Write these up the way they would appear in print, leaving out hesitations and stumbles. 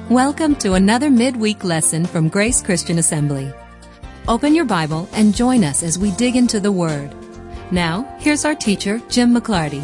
Welcome to another midweek lesson from Grace Christian Assembly. Open your Bible and join us as we dig into the Word. Now, here's our teacher, Jim McClarty.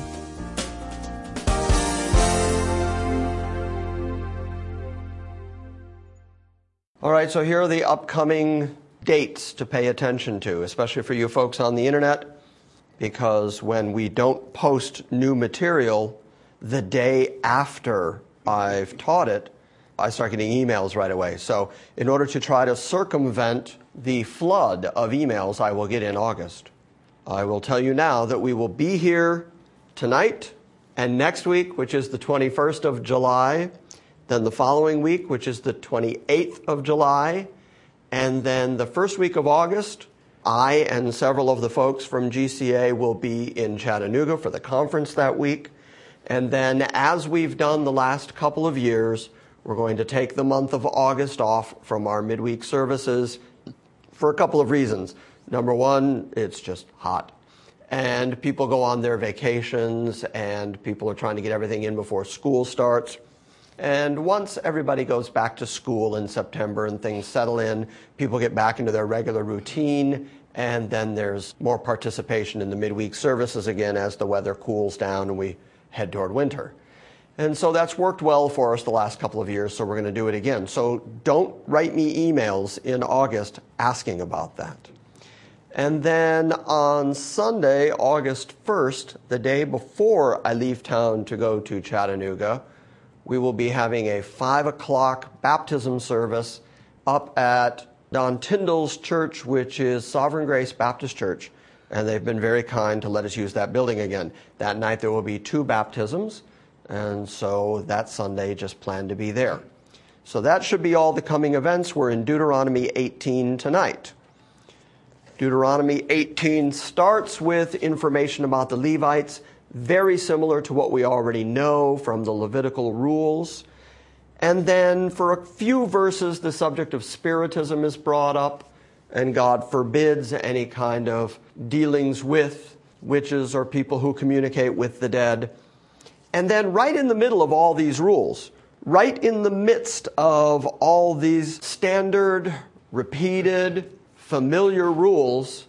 All right, so here are the upcoming dates to pay attention to, especially for you folks on the internet, because when we don't post new material the day after I've taught it, I start getting emails right away. So in order to try to circumvent the flood of emails I will get in August, I will tell you now that we will be here tonight and next week, which is the 21st of July, then the following week, which is the 28th of July, and then the first week of August, I and several of the folks from GCA will be in Chattanooga for the conference that week. And then, as we've done the last couple of years, we're going to take the month of August off from our midweek services for a couple of reasons. Number one, it's just hot. And people go on their vacations, and people are trying to get everything in before school starts. And once everybody goes back to school in September and things settle in, people get back into their regular routine, and then there's more participation in the midweek services again as the weather cools down and we head toward winter. And so that's worked well for us the last couple of years, so we're going to do it again. So don't write me emails in August asking about that. And then on Sunday, August 1st, the day before I leave town to go to Chattanooga, we will be having a 5 o'clock baptism service up at Don Tyndall's church, which is Sovereign Grace Baptist Church. And they've been very kind to let us use that building again. That night there will be 2 baptisms. And so that Sunday just planned to be there. So that should be all the coming events. We're in Deuteronomy 18 tonight. Deuteronomy 18 starts with information about the Levites, very similar to what we already know from the Levitical rules. And then for a few verses, the subject of spiritism is brought up, and God forbids any kind of dealings with witches or people who communicate with the dead. And then right in the middle of all these rules, right in the midst of all these standard, repeated, familiar rules,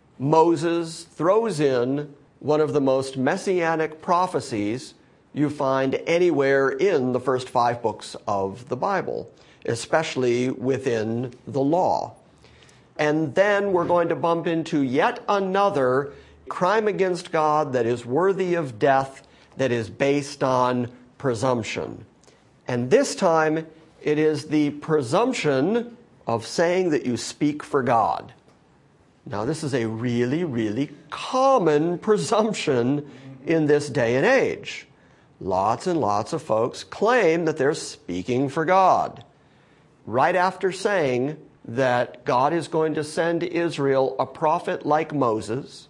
Moses throws in one of the most messianic prophecies you find anywhere in the first 5 books of the Bible, especially within the law. And then we're going to bump into yet another crime against God that is worthy of death, that is based on presumption. And this time, it is the presumption of saying that you speak for God. Now, this is a really, really common presumption in this day and age. Lots and lots of folks claim that they're speaking for God, right after saying that God is going to send Israel a prophet like Moses,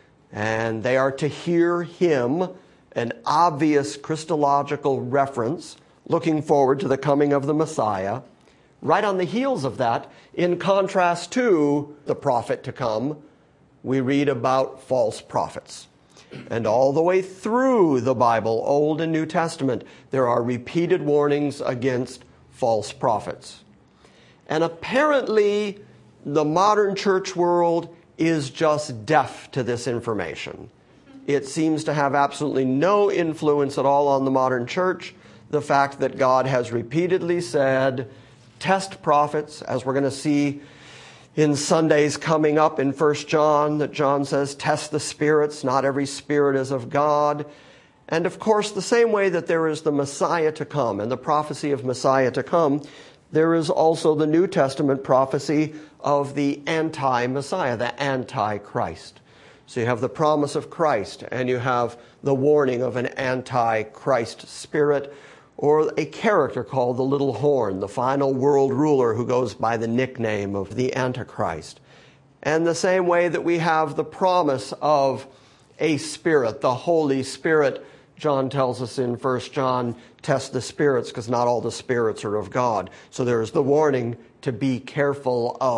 and they are to hear him, an obvious Christological reference, looking forward to the coming of the Messiah. Right on the heels of that, in contrast to the prophet to come, we read about false prophets. And all the way through the Bible, Old and New Testament, there are repeated warnings against false prophets. And apparently, the modern church world is just deaf to this information. It seems to have absolutely no influence at all on the modern church. The fact that God has repeatedly said, test prophets, as we're going to see in Sundays coming up in 1 John, that John says, test the spirits, not every spirit is of God. And of course, the same way that there is the Messiah to come and the prophecy of Messiah to come, there is also the New Testament prophecy of the anti-Messiah, the Antichrist. So you have the promise of Christ, and you have the warning of an Antichrist spirit, or a character called the Little Horn, the final world ruler who goes by the nickname of the Antichrist. And the same way that we have the promise of a spirit, the Holy Spirit, John tells us in 1 John, test the spirits because not all the spirits are of God. So there's the warning to be careful of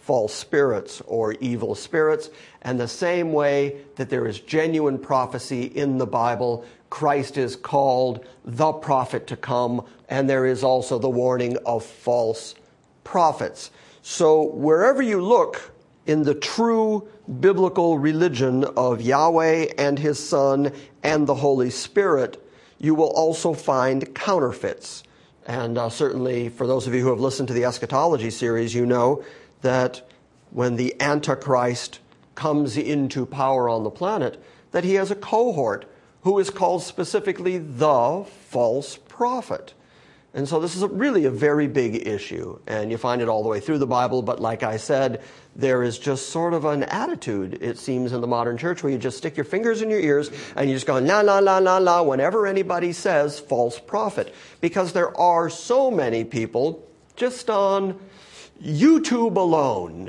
false spirits or evil spirits. And the same way that there is genuine prophecy in the Bible, Christ is called the prophet to come, and there is also the warning of false prophets. So wherever you look in the true biblical religion of Yahweh and His Son and the Holy Spirit, you will also find counterfeits. And certainly for those of you who have listened to the eschatology series, you know that when the Antichrist comes into power on the planet, that he has a cohort who is called specifically the false prophet. And so this is really a very big issue, and you find it all the way through the Bible, but like I said, there is just sort of an attitude, it seems, in the modern church where you just stick your fingers in your ears and you just go, la, la, la, la, la, whenever anybody says false prophet. Because there are so many people just on YouTube alone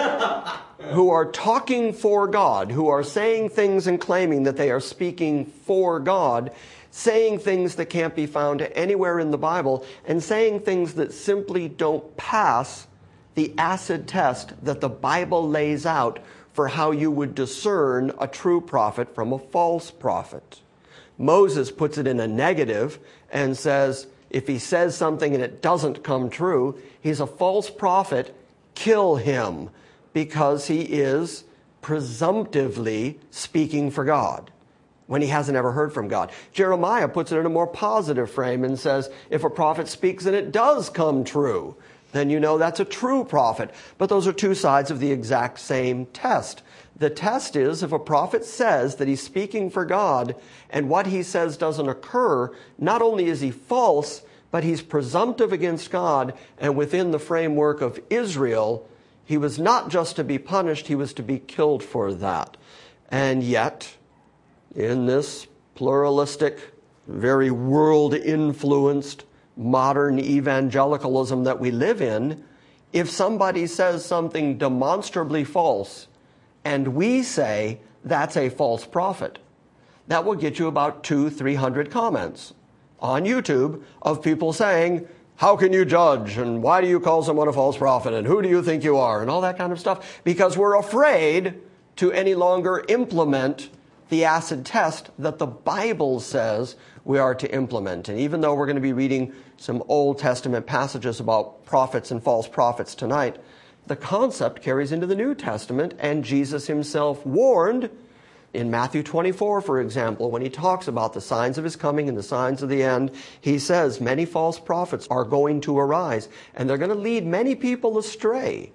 who are talking for God, who are saying things and claiming that they are speaking for God, saying things that can't be found anywhere in the Bible, and saying things that simply don't pass the acid test that the Bible lays out for how you would discern a true prophet from a false prophet. Moses puts it in a negative and says, if he says something and it doesn't come true, he's a false prophet, kill him, because he is presumptively speaking for God when he hasn't ever heard from God. Jeremiah puts it in a more positive frame and says, if a prophet speaks and it does come true, then you know that's a true prophet. But those are two sides of the exact same test. The test is if a prophet says that he's speaking for God and what he says doesn't occur, not only is he false, but he's presumptive against God, and within the framework of Israel, he was not just to be punished, he was to be killed for that. And yet, in this pluralistic, very world-influenced modern evangelicalism that we live in, if somebody says something demonstrably false and we say that's a false prophet, that will get you about 200-300 comments on YouTube of people saying, how can you judge? And why do you call someone a false prophet? And who do you think you are? And all that kind of stuff. Because we're afraid to any longer implement the acid test that the Bible says we are to implement. And even though we're going to be reading some Old Testament passages about prophets and false prophets tonight, the concept carries into the New Testament, and Jesus himself warned in Matthew 24, for example, when he talks about the signs of his coming and the signs of the end, he says many false prophets are going to arise, and they're going to lead many people astray.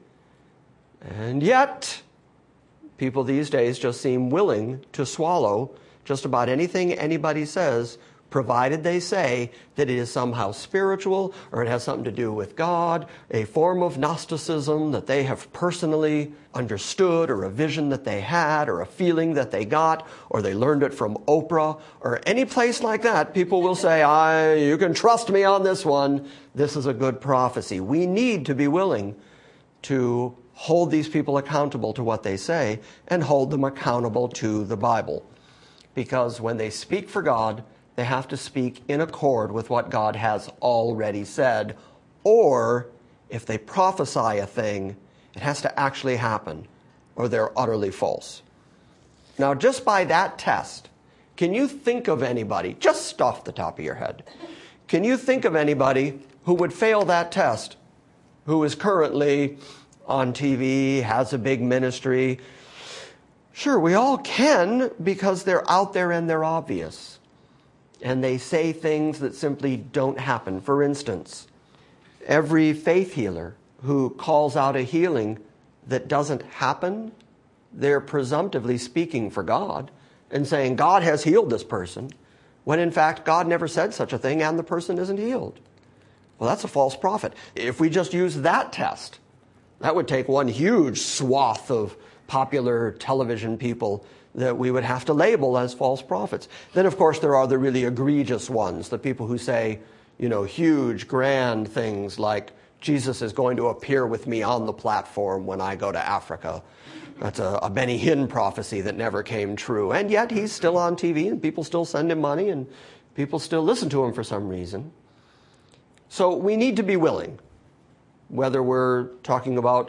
And yet, people these days just seem willing to swallow just about anything anybody says, provided they say that it is somehow spiritual or it has something to do with God, a form of Gnosticism that they have personally understood, or a vision that they had, or a feeling that they got, or they learned it from Oprah, or any place like that. People will say, you can trust me on this one. This is a good prophecy. We need to be willing to hold these people accountable to what they say and hold them accountable to the Bible. Because when they speak for God, they have to speak in accord with what God has already said. Or if they prophesy a thing, it has to actually happen, or they're utterly false. Now, just by that test, can you think of anybody, just off the top of your head, can you think of anybody who would fail that test, who is currently on TV, has a big ministry? Sure, we all can, because they're out there and they're obvious. And they say things that simply don't happen. For instance, every faith healer who calls out a healing that doesn't happen, they're presumptively speaking for God and saying, God has healed this person, when in fact God never said such a thing and the person isn't healed. Well, that's a false prophet. If we just use that test, that would take one huge swath of popular television people that we would have to label as false prophets. Then, of course, there are the really egregious ones, the people who say, huge, grand things like, Jesus is going to appear with me on the platform when I go to Africa. That's a Benny Hinn prophecy that never came true. And yet he's still on TV, and people still send him money, and people still listen to him for some reason. So we need to be willing, whether we're talking about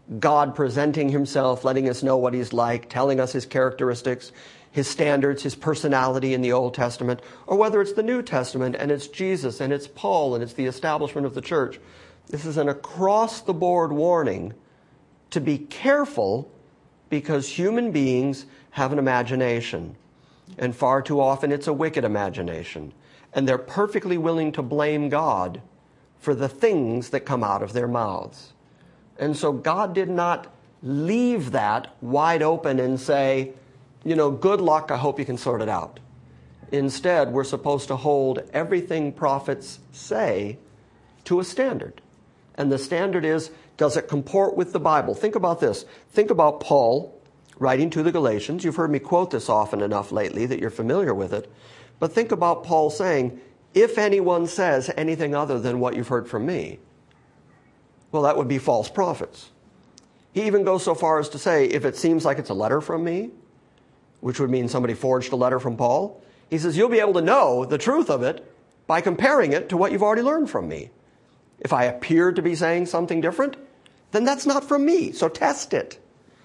God presenting himself, letting us know what he's like, telling us his characteristics, his standards, his personality in the Old Testament, or whether it's the New Testament and it's Jesus and it's Paul and it's the establishment of the church. This is an across-the-board warning to be careful, because human beings have an imagination, and far too often it's a wicked imagination, and they're perfectly willing to blame God for the things that come out of their mouths. And so God did not leave that wide open and say, good luck, I hope you can sort it out. Instead, we're supposed to hold everything prophets say to a standard. And the standard is, does it comport with the Bible? Think about this. Think about Paul writing to the Galatians. You've heard me quote this often enough lately that you're familiar with it. But think about Paul saying, if anyone says anything other than what you've heard from me, well, that would be false prophets. He even goes so far as to say, if it seems like it's a letter from me, which would mean somebody forged a letter from Paul, he says, you'll be able to know the truth of it by comparing it to what you've already learned from me. If I appear to be saying something different, then that's not from me, so test it.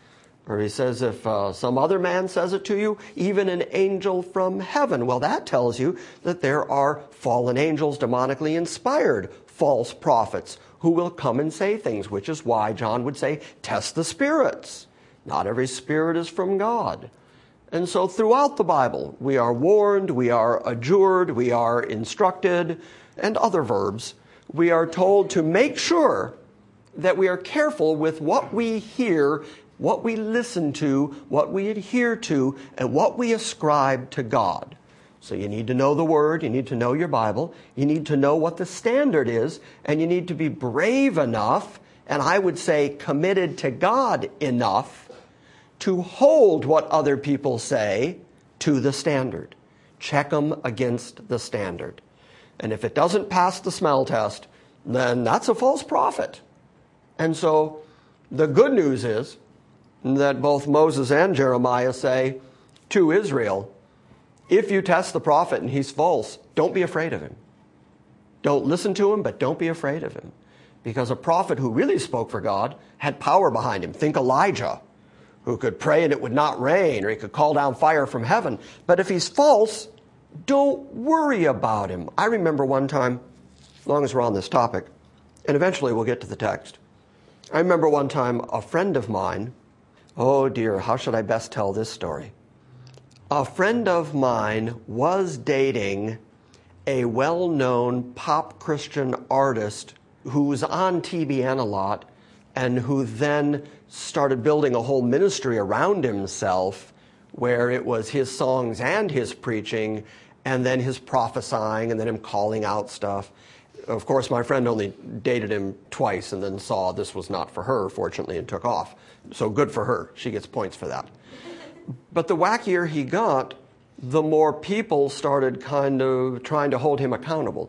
Or he says, if some other man says it to you, even an angel from heaven, well, that tells you that there are fallen angels, demonically inspired false prophets who will come and say things, which is why John would say, test the spirits. Not every spirit is from God. And so throughout the Bible, we are warned, we are adjured, we are instructed, and other verbs. We are told to make sure that we are careful with what we hear, what we listen to, what we adhere to, and what we ascribe to God. So you need to know the Word, you need to know your Bible, you need to know what the standard is, and you need to be brave enough, and I would say committed to God enough, to hold what other people say to the standard. Check them against the standard. And if it doesn't pass the smell test, then that's a false prophet. And so the good news is that both Moses and Jeremiah say to Israel, if you test the prophet and he's false, don't be afraid of him. Don't listen to him, but don't be afraid of him. Because a prophet who really spoke for God had power behind him. Think Elijah, who could pray and it would not rain, or he could call down fire from heaven. But if he's false, don't worry about him. I remember one time, as long as we're on this topic, and eventually we'll get to the text. I remember one time a friend of mine, oh dear, how should I best tell this story? A friend of mine was dating a well-known pop Christian artist who was on TBN a lot and who then started building a whole ministry around himself where it was his songs and his preaching and then his prophesying and then him calling out stuff. Of course, my friend only dated him twice and then saw this was not for her, fortunately, and took off. So good for her. She gets points for that. But the wackier he got, the more people started kind of trying to hold him accountable.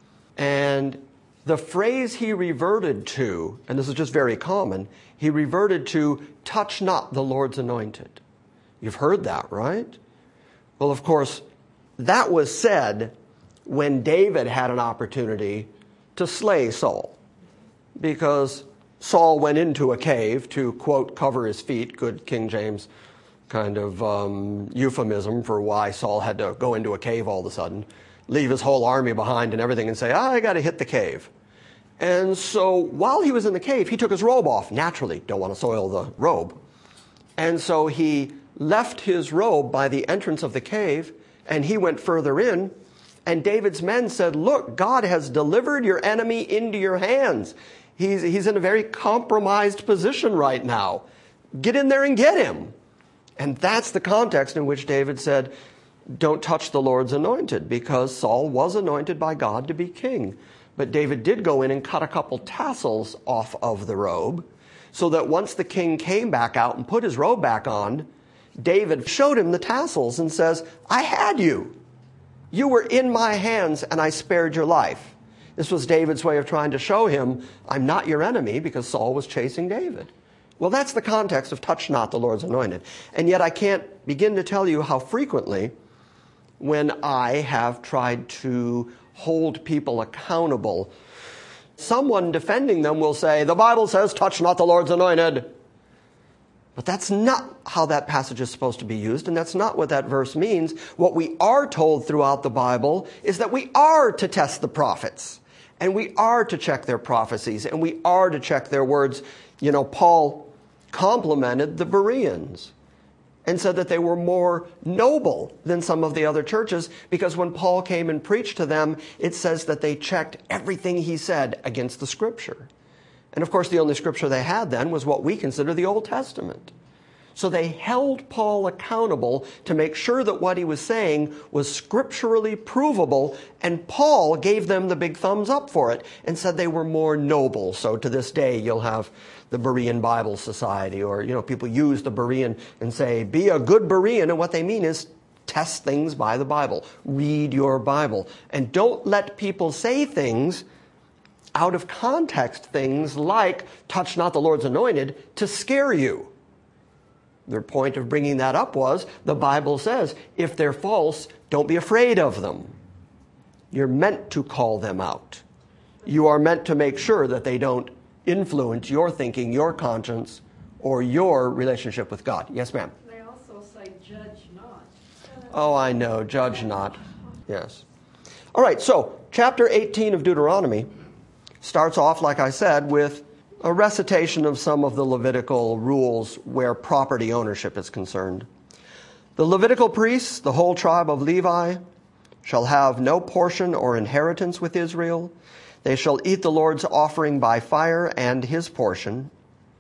And the phrase he reverted to, and this is just very common, he reverted to, touch not the Lord's anointed. You've heard that, right? Well, of course, that was said when David had an opportunity to slay Saul. Because Saul went into a cave to, quote, cover his feet, good King James kind of euphemism for why Saul had to go into a cave all of a sudden, leave his whole army behind and everything and say, I got to hit the cave. And so while he was in the cave, he took his robe off. Naturally, don't want to soil the robe. And so he left his robe by the entrance of the cave, and he went further in. And David's men said, look, God has delivered your enemy into your hands. He's in a very compromised position right now. Get in there and get him. And that's the context in which David said, don't touch the Lord's anointed, because Saul was anointed by God to be king. But David did go in and cut a couple tassels off of the robe, so that once the king came back out and put his robe back on, David showed him the tassels and says, I had you. You were in my hands and I spared your life. This was David's way of trying to show him, I'm not your enemy, because Saul was chasing David. Well, that's the context of touch not the Lord's anointed. And yet I can't begin to tell you how frequently when I have tried to hold people accountable someone defending them will say, the Bible says, touch not the Lord's anointed. But that's not how that passage is supposed to be used, and that's not what that verse means. What we are told throughout the Bible is that we are to test the prophets, and we are to check their prophecies, and we are to check their words. You know, Paul complimented the Bereans and said that they were more noble than some of the other churches, because when Paul came and preached to them, it says that they checked everything he said against the Scripture. And of course, the only Scripture they had then was what we consider the Old Testament. So they held Paul accountable to make sure that what he was saying was scripturally provable, and Paul gave them the big thumbs up for it and said they were more noble. So to this day, you'll have the Berean Bible Society, or, you know, people use the Berean and say, be a good Berean, and what they mean is test things by the Bible. Read your Bible. And don't let people say things out of context, things like, touch not the Lord's anointed, to scare you. Their point of bringing that up was, the Bible says, if they're false, don't be afraid of them. You're meant to call them out. You are meant to make sure that they don't influence your thinking, your conscience, or your relationship with God. Yes, ma'am? They also say, judge not. Oh, I know, judge not. Yes. All right, so chapter 18 of Deuteronomy starts off, like I said, with a recitation of some of the Levitical rules where property ownership is concerned. The Levitical priests, the whole tribe of Levi, shall have no portion or inheritance with Israel. They shall eat the Lord's offering by fire and his portion.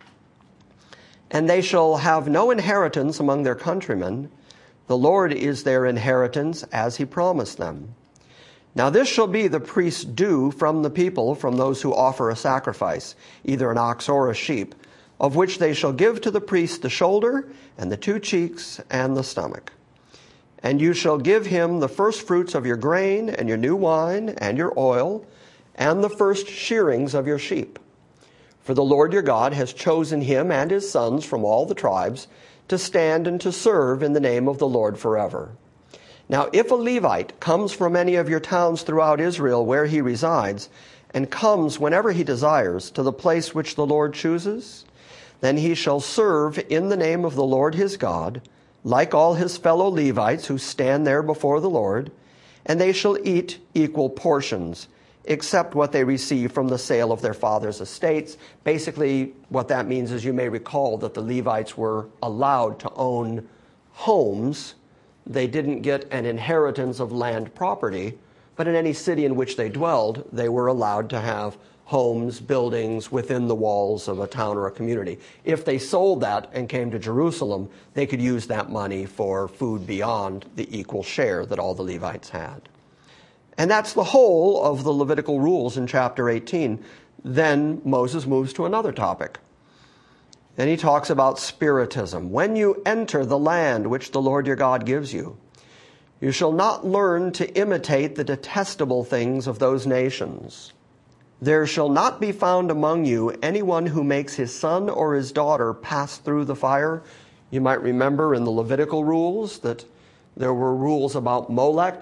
And they shall have no inheritance among their countrymen. The Lord is their inheritance, as he promised them. Now this shall be the priest's due from the people, from those who offer a sacrifice, either an ox or a sheep, of which they shall give to the priest the shoulder, and the 2 cheeks, and the stomach. And you shall give him the first fruits of your grain, and your new wine, and your oil, and the first shearings of your sheep. For the Lord your God has chosen him and his sons from all the tribes to stand and to serve in the name of the Lord forever. Now, if a Levite comes from any of your towns throughout Israel where he resides, and comes whenever he desires to the place which the Lord chooses, then he shall serve in the name of the Lord his God, like all his fellow Levites who stand there before the Lord, and they shall eat equal portions, except what they receive from the sale of their father's estates. Basically, what that means is, you may recall that the Levites were allowed to own homes. They didn't get an inheritance of land property, but in any city in which they dwelled, they were allowed to have homes, buildings within the walls of a town or a community. If they sold that and came to Jerusalem, they could use that money for food beyond the equal share that all the Levites had. And that's the whole of the Levitical rules in chapter 18. Then Moses moves to another topic. Then he talks about spiritism. When you enter the land which the Lord your God gives you, you shall not learn to imitate the detestable things of those nations. There shall not be found among you anyone who makes his son or his daughter pass through the fire. You might remember in the Levitical rules that there were rules about Molech.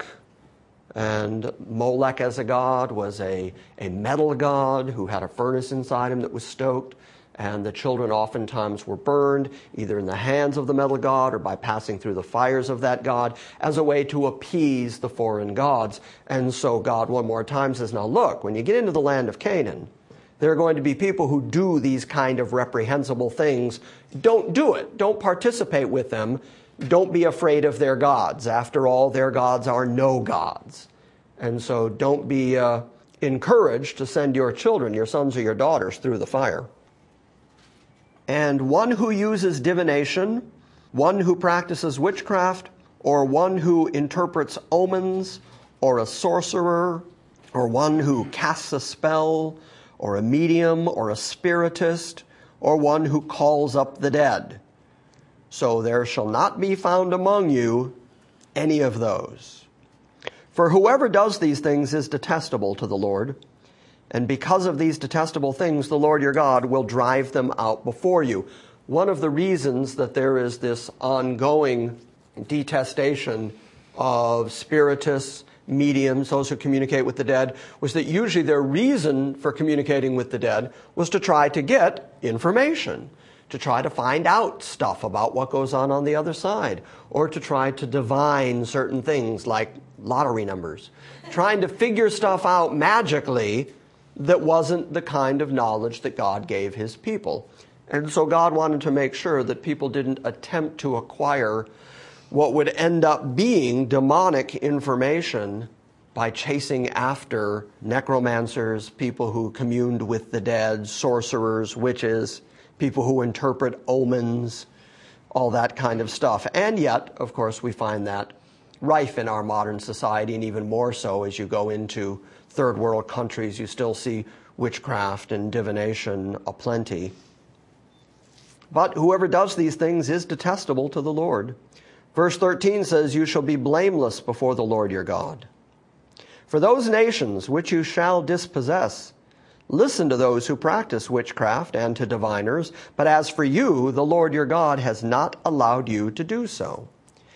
And Molech as a god was a metal god who had a furnace inside him that was stoked. And the children oftentimes were burned, either in the hands of the metal god or by passing through the fires of that god, as a way to appease the foreign gods. And so God one more time says, now look, when you get into the land of Canaan, there are going to be people who do these kind of reprehensible things. Don't do it. Don't participate with them. Don't be afraid of their gods. After all, their gods are no gods. And so don't be encouraged to send your children, your sons or your daughters, through the fire. And one who uses divination, one who practices witchcraft, or one who interprets omens, or a sorcerer, or one who casts a spell, or a medium, or a spiritist, or one who calls up the dead. So there shall not be found among you any of those. For whoever does these things is detestable to the Lord. And because of these detestable things, the Lord your God will drive them out before you. One of the reasons that there is this ongoing detestation of spiritists mediums, those who communicate with the dead, was that usually their reason for communicating with the dead was to try to get information, to try to find out stuff about what goes on the other side, or to try to divine certain things like lottery numbers, trying to figure stuff out magically that wasn't the kind of knowledge that God gave his people. And so God wanted to make sure that people didn't attempt to acquire what would end up being demonic information by chasing after necromancers, people who communed with the dead, sorcerers, witches, people who interpret omens, all that kind of stuff. And yet, of course, we find that rife in our modern society, and even more so as you go into third world countries. You still see witchcraft and divination aplenty. But whoever does these things is detestable to the Lord. Verse 13 says, "You shall be blameless before the Lord your God. For those nations which you shall dispossess, listen to those who practice witchcraft and to diviners, but as for you, the Lord your God has not allowed you to do so."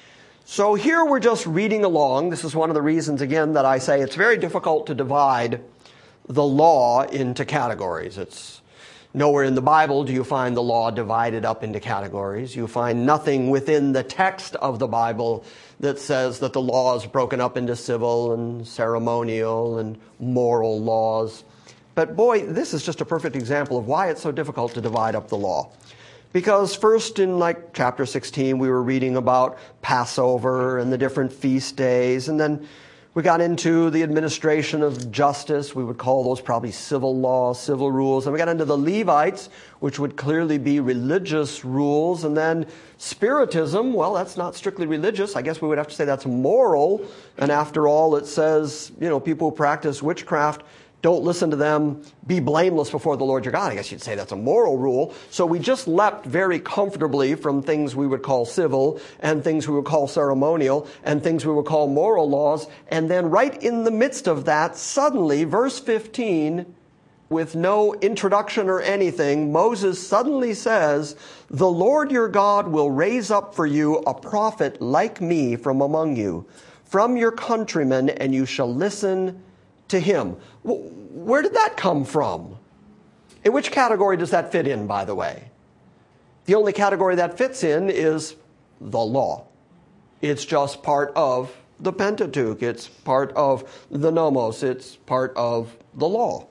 So here we're just reading along. This is one of the reasons, again, that I say it's very difficult to divide the law into categories. It's nowhere in the Bible do you find the law divided up into categories. You find nothing within the text of the Bible that says that the law is broken up into civil and ceremonial and moral laws. But boy, this is just a perfect example of why it's so difficult to divide up the law. Because first in like chapter 16, we were reading about Passover and the different feast days. And then we got into the administration of justice. We would call those probably civil law, civil rules. And we got into the Levites, which would clearly be religious rules. And then Spiritism, well, that's not strictly religious. I guess we would have to say that's moral. And after all, it says, people who practice witchcraft, don't listen to them, be blameless before the Lord your God. I guess you'd say that's a moral rule. So we just leapt very comfortably from things we would call civil and things we would call ceremonial and things we would call moral laws. And then right in the midst of that, suddenly, verse 15, with no introduction or anything, Moses suddenly says, "The Lord your God will raise up for you a prophet like me from among you, from your countrymen, and you shall listen to him." Where did that come from? In which category does that fit in, by the way? The only category that fits in is the law. It's just part of the Pentateuch. It's part of the Nomos. It's part of the law.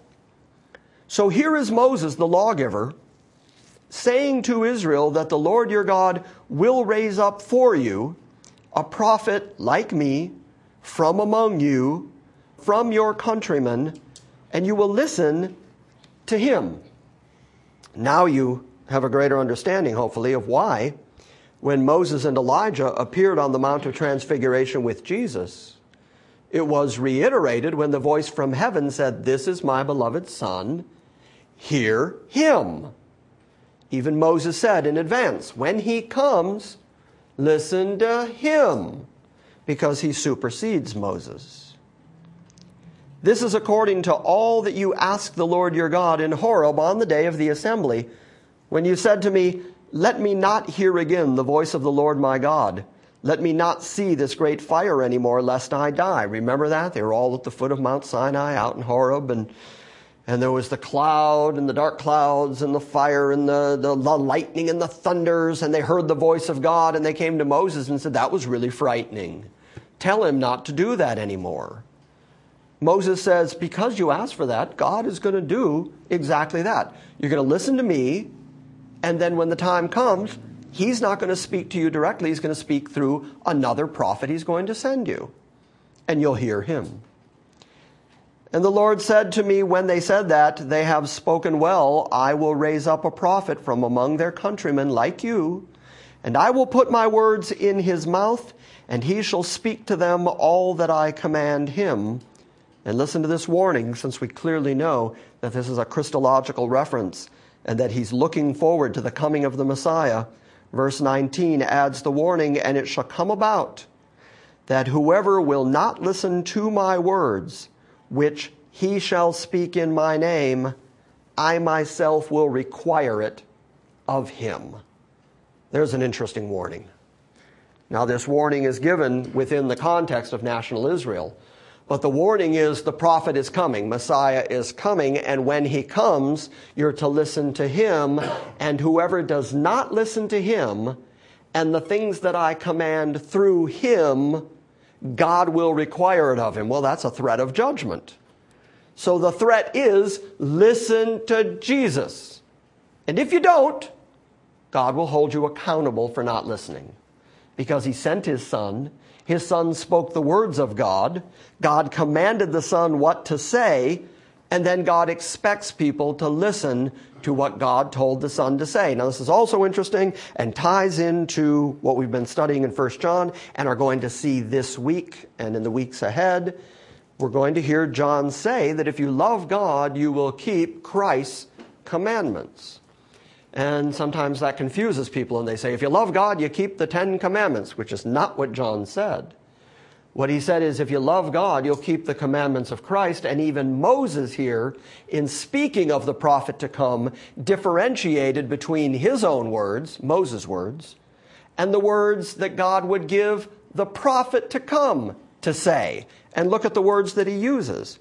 So here is Moses, the lawgiver, saying to Israel that the Lord your God will raise up for you a prophet like me from among you, from your countrymen, and you will listen to him. Now you have a greater understanding, hopefully, of why, when Moses and Elijah appeared on the Mount of Transfiguration with Jesus, it was reiterated when the voice from heaven said, "This is my beloved Son, hear him." Even Moses said in advance, when he comes, listen to him, because he supersedes Moses. This is according to all that you asked the Lord your God in Horeb on the day of the assembly, when you said to me, "Let me not hear again the voice of the Lord my God. Let me not see this great fire anymore, lest I die." Remember that? They were all at the foot of Mount Sinai out in Horeb, and there was the cloud and the dark clouds and the fire and the lightning and the thunders, and they heard the voice of God, and they came to Moses and said, "That was really frightening. Tell him not to do that anymore." Moses says, because you asked for that, God is going to do exactly that. You're going to listen to me, and then when the time comes, he's not going to speak to you directly. He's going to speak through another prophet he's going to send you, and you'll hear him. And the Lord said to me when they said that, "They have spoken well. I will raise up a prophet from among their countrymen like you, and I will put my words in his mouth, and he shall speak to them all that I command him." And listen to this warning, since we clearly know that this is a Christological reference and that he's looking forward to the coming of the Messiah. Verse 19 adds the warning, "And it shall come about that whoever will not listen to my words, which he shall speak in my name, I myself will require it of him." There's an interesting warning. Now, this warning is given within the context of national Israel. But the warning is the prophet is coming, Messiah is coming, and when he comes, you're to listen to him, and whoever does not listen to him and the things that I command through him, God will require it of him. Well, that's a threat of judgment. So the threat is listen to Jesus. And if you don't, God will hold you accountable for not listening. Because he sent his son. His son spoke the words of God. God commanded the son what to say. And then God expects people to listen to what God told the son to say. Now, this is also interesting and ties into what we've been studying in 1 John and are going to see this week and in the weeks ahead. We're going to hear John say that if you love God, you will keep Christ's commandments. And sometimes that confuses people, and they say, if you love God, you keep the 10 commandments, which is not what John said. What he said is, if you love God, you'll keep the commandments of Christ. And even Moses here, in speaking of the prophet to come, differentiated between his own words, Moses' words, and the words that God would give the prophet to come to say. And look at the words that he uses.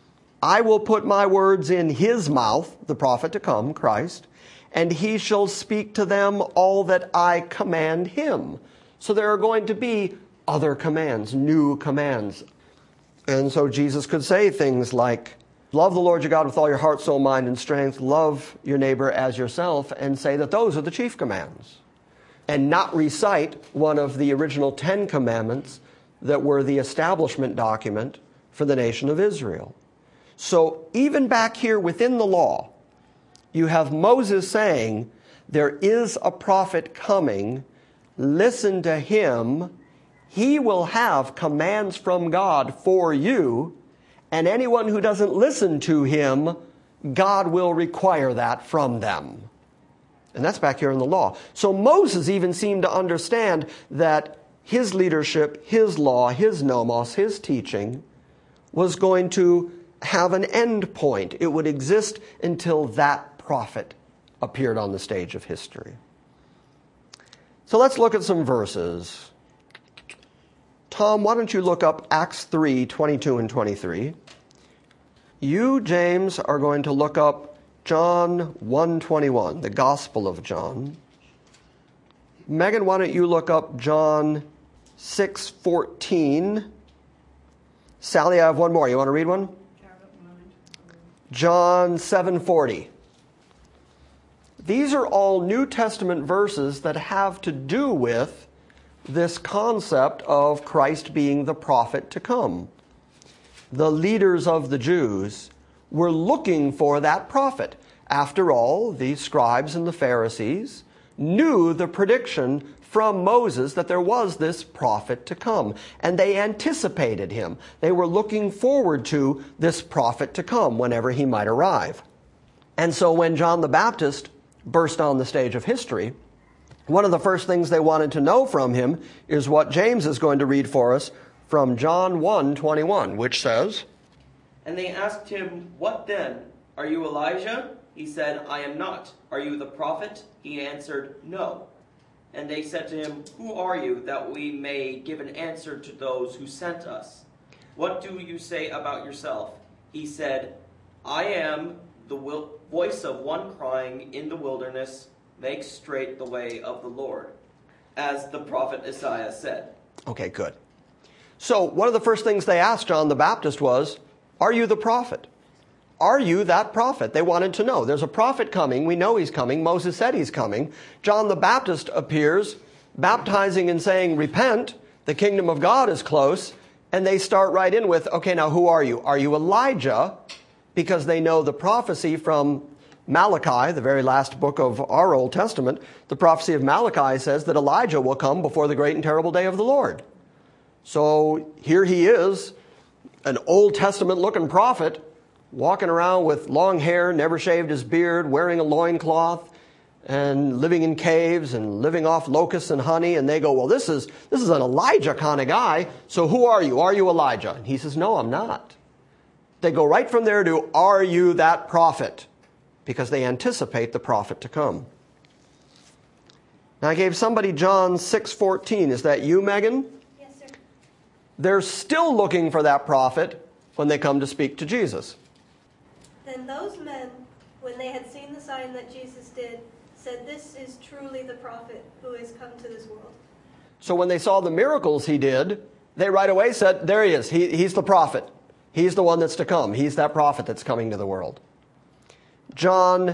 I will put my words in his mouth, the prophet to come, Christ, and he shall speak to them all that I command him. So there are going to be other commands, new commands. And so Jesus could say things like, love the Lord your God with all your heart, soul, mind, and strength. Love your neighbor as yourself, and say that those are the chief commands. And not recite one of the original 10 commandments that were the establishment document for the nation of Israel. So even back here within the law, you have Moses saying, there is a prophet coming, listen to him, he will have commands from God for you, and anyone who doesn't listen to him, God will require that from them. And that's back here in the law. So Moses even seemed to understand that his leadership, his law, his nomos, his teaching was going to have an end point. It would exist until that prophet appeared on the stage of history. So let's look at some verses. Tom, why don't you look up Acts 3, 22 and 23. You, James, are going to look up John 1:21, the Gospel of John. Megan, why don't you look up John 6:14. Sally, I have one more. You want to read one? John 7:40. These are all New Testament verses that have to do with this concept of Christ being the prophet to come. The leaders of the Jews were looking for that prophet. After all, the scribes and the Pharisees knew the prediction from Moses that there was this prophet to come, and they anticipated him. They were looking forward to this prophet to come whenever he might arrive. And so when John the Baptist burst on the stage of history, one of the first things they wanted to know from him is what James is going to read for us from John 1:21, which says, And they asked him, What then? Are you Elijah? He said, I am not. Are you the prophet? He answered, No. And they said to him, Who are you, that we may give an answer to those who sent us? What do you say about yourself? He said, I am the voice of one crying in the wilderness, make straight the way of the Lord, as the prophet Isaiah said. Okay, good. So one of the first things they asked John the Baptist was, are you the prophet? Are you that prophet? They wanted to know. There's a prophet coming. We know he's coming. Moses said he's coming. John the Baptist appears, baptizing and saying, repent, the kingdom of God is close. And they start right in with, okay, now who are you? Are you Elijah? Because they know the prophecy from Malachi, the very last book of our Old Testament. The prophecy of Malachi says that Elijah will come before the great and terrible day of the Lord. So here he is, an Old Testament looking prophet, walking around with long hair, never shaved his beard, wearing a loincloth, and living in caves and living off locusts and honey. And they go, well, this is an Elijah kind of guy. So who are you? Are you Elijah? And he says, no, I'm not. They go right from there to, are you that prophet? Because they anticipate the prophet to come. Now I gave somebody John 6:14. Is that you, Megan? Yes, sir. they're still looking for that prophet when they come to speak to Jesus. Then those men, when they had seen the sign that Jesus did, said, "This is truly the prophet who has come to this world." So when they saw the miracles he did, they right away said, there he is. He's the prophet. He's the one that's to come. He's that prophet that's coming to the world. John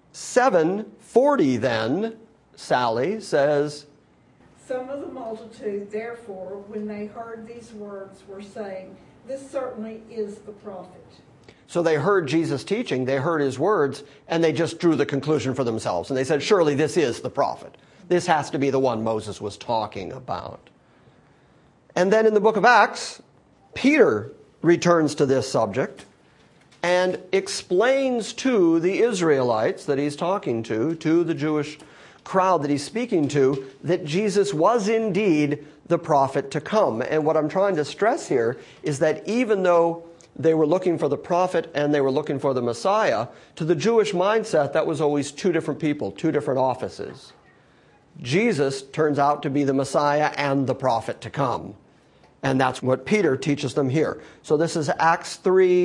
7:40 then, Sally says, Some of the multitude, therefore, when they heard these words, were saying, "This certainly is the prophet." so they heard Jesus teaching, they heard his words, and they just drew the conclusion for themselves. And they said, surely this is the prophet. This has to be the one Moses was talking about. And then in the book of Acts, Peter returns to this subject and explains to the Israelites that he's talking to the Jewish crowd that he's speaking to, that Jesus was indeed the prophet to come. And what I'm trying to stress here is that even though they were looking for the prophet and they were looking for the Messiah, to the Jewish mindset, that was always two different people, two different offices. Jesus turns out to be the Messiah and the prophet to come. And that's what Peter teaches them here. So this is Acts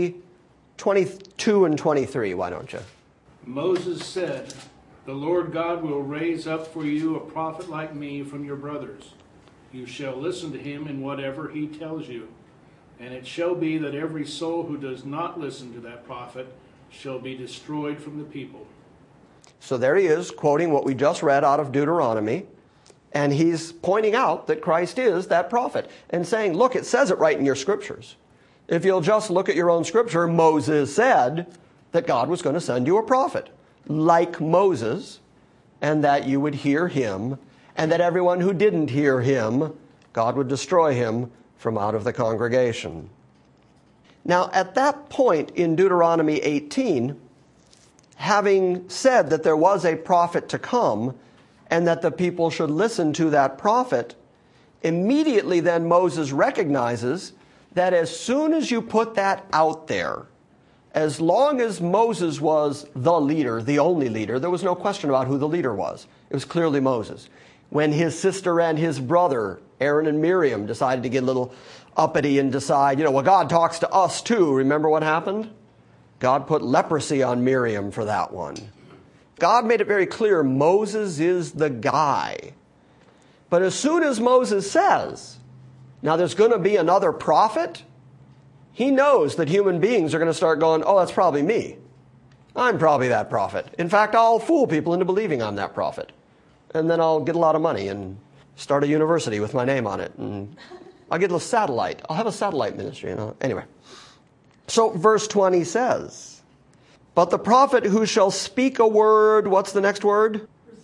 3:22 and 23. Why don't you? Moses said, "The Lord God will raise up for you a prophet like me from your brothers. You shall listen to him in whatever he tells you. And it shall be that every soul who does not listen to that prophet shall be destroyed from the people." So there he is, quoting what we just read out of Deuteronomy. And he's pointing out that Christ is that prophet and saying, look, it says it right in your scriptures. If you'll just look at your own scripture, Moses said that God was going to send you a prophet like Moses, and that you would hear him, and that everyone who didn't hear him, God would destroy him from out of the congregation. Now, at that point in Deuteronomy 18, having said that there was a prophet to come and that the people should listen to that prophet, immediately then Moses recognizes that as soon as you put that out there, as long as Moses was the leader, the only leader, there was no question about who the leader was. It was clearly Moses. When his sister and his brother, Aaron and Miriam, decided to get a little uppity and decide, well, God talks to us too. Remember what happened? God put leprosy on Miriam for that one. God made it very clear Moses is the guy. But as soon as Moses says, now there's going to be another prophet, he knows that human beings are going to start going, oh, that's probably me. I'm probably that prophet. In fact, I'll fool people into believing I'm that prophet. And then I'll get a lot of money and start a university with my name on it. And I'll get a satellite. I'll have a satellite ministry. Anyway. So verse 20 says, but the prophet who shall speak a word, what's the next word?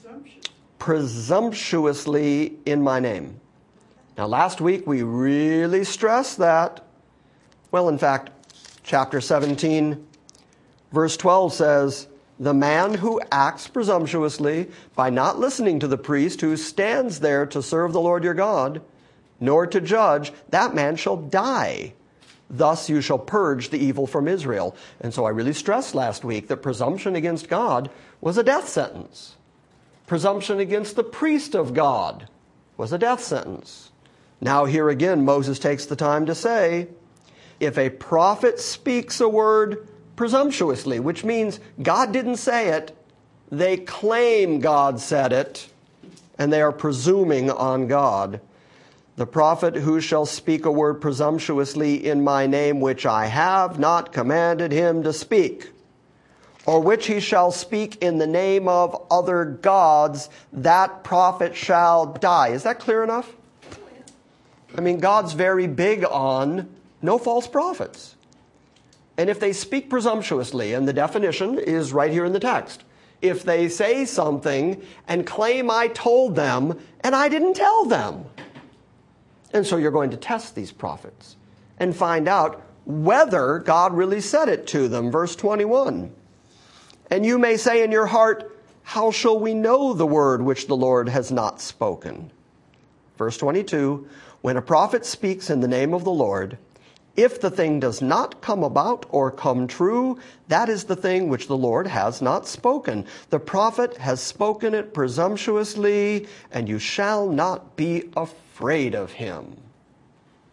Presumptuously in my name. Now last week we really stressed that. Well, in fact, chapter 17, verse 12 says, the man who acts presumptuously by not listening to the priest who stands there to serve the Lord your God, nor to judge, that man shall die. Thus you shall purge the evil from Israel. And so I really stressed last week that presumption against God was a death sentence. Presumption against the priest of God was a death sentence. Now here again, Moses takes the time to say, if a prophet speaks a word presumptuously, which means God didn't say it, they claim God said it, and they are presuming on God. The prophet who shall speak a word presumptuously in my name, which I have not commanded him to speak, or which he shall speak in the name of other gods, that prophet shall die. Is that clear enough? I mean, God's very big on no false prophets. And if they speak presumptuously, and the definition is right here in the text, if they say something and claim I told them and I didn't tell them. And so you're going to test these prophets and find out whether God really said it to them. Verse 21. And you may say in your heart, how shall we know the word which the Lord has not spoken? Verse 22. When a prophet speaks in the name of the Lord, if the thing does not come about or come true, that is the thing which the Lord has not spoken. The prophet has spoken it presumptuously, and you shall not be afraid of him.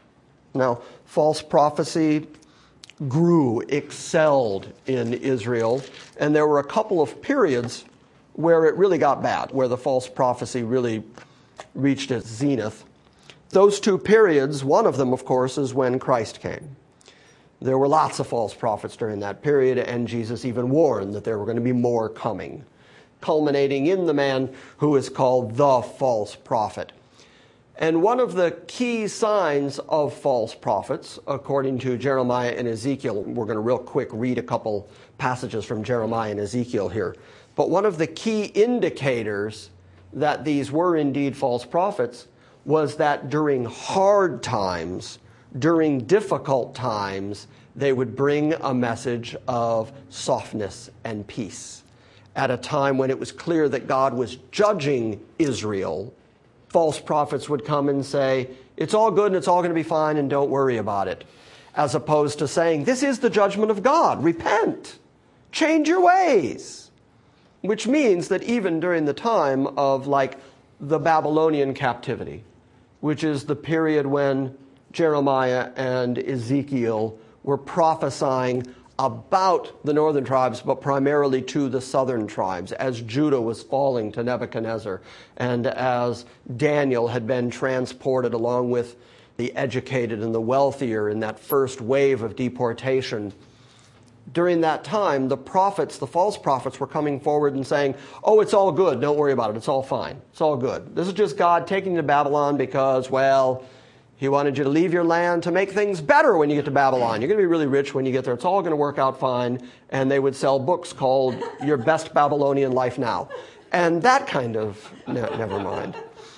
Now, false prophecy grew, excelled in Israel, and there were a couple of periods where it really got bad, where the false prophecy really reached its zenith. Those two periods, one of them, of course, is when Christ came. There were lots of false prophets during that period, and Jesus even warned that there were going to be more coming, culminating in the man who is called the false prophet. And one of the key signs of false prophets, according to Jeremiah and Ezekiel, we're going to real quick read a couple passages from Jeremiah and Ezekiel here, but one of the key indicators that these were indeed false prophets was that during hard times, during difficult times, they would bring a message of softness and peace. At a time when it was clear that God was judging Israel, false prophets would come and say, it's all good and it's all going to be fine and don't worry about it. As opposed to saying, this is the judgment of God. Repent. Change your ways. Which means that even during the time of like the Babylonian captivity, which is the period when Jeremiah and Ezekiel were prophesying about the northern tribes, but primarily to the southern tribes, as Judah was falling to Nebuchadnezzar, and as Daniel had been transported along with the educated and the wealthier in that first wave of deportation. During that time, the prophets, the false prophets, were coming forward and saying, oh, it's all good, don't worry about it, it's all fine, it's all good. This is just God taking you to Babylon because, well, He wanted you to leave your land to make things better when you get to Babylon. You're going to be really rich when you get there. It's all going to work out fine. And they would sell books called Your Best Babylonian Life Now. And that kind of, never mind.